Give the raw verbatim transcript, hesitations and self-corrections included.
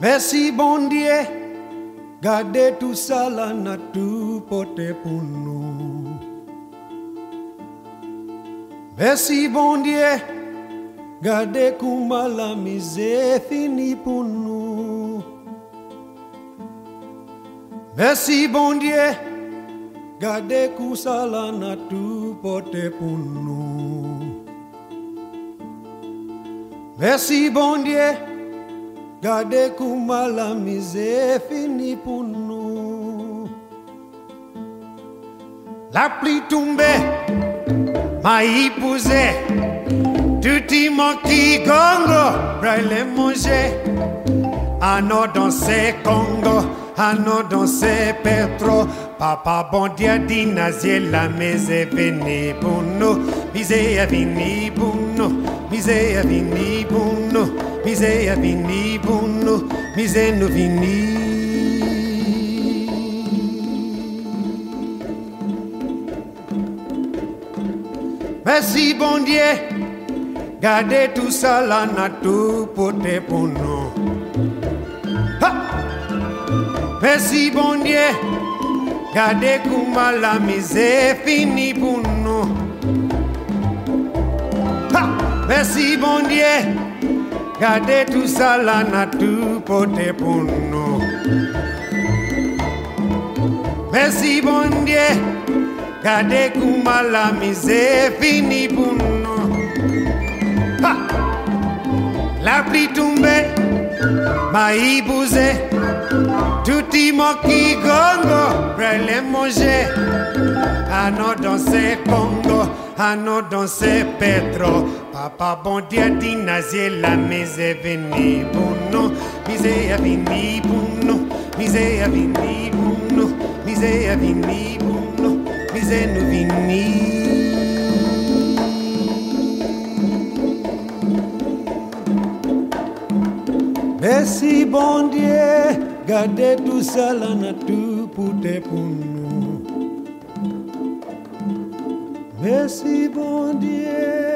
Merci bon Dieu, gardez tout ça la nature portée pour nous. Merci bon Dieu, gardez comment la misère finit pour nous. Merci bon Dieu, gardez tout ça la nature portée pour nous. Merci bon Dieu, gardez comment la misère finit pour nous. La pluie tombée m'a épousé, tout y manque Congo, les manger. À nos danser Congo, à nos danser Petro. Papa bon Dieu dit nazier la misère vini pour nous, misère vini pour nous, misère vini pour nous, misère vini pour nous, misère nous vini. Merci bon Dieu, gardez tout ça la nature portée pour nous. Ha! Merci bon Dieu, gardez comment la misère finit pour nous. Ha! Merci bon Dieu, gardez tout ça la nature portée pour nous. Merci bon Dieu, gardez comment la misère finit pour nous. Ha! La pluie tombée m'a épousé, tout y manque Congo, les manger. À nos danser Congo, à nos danser Petro. Papa bon Dieu dit nazier la misère vini pour nous, misère vini pour nous, misère vini pour nous, misère vini pour nous, misère nous vini. Merci bon Dieu, gardez tout ça la nature portée pour nous. Merci bon Dieu.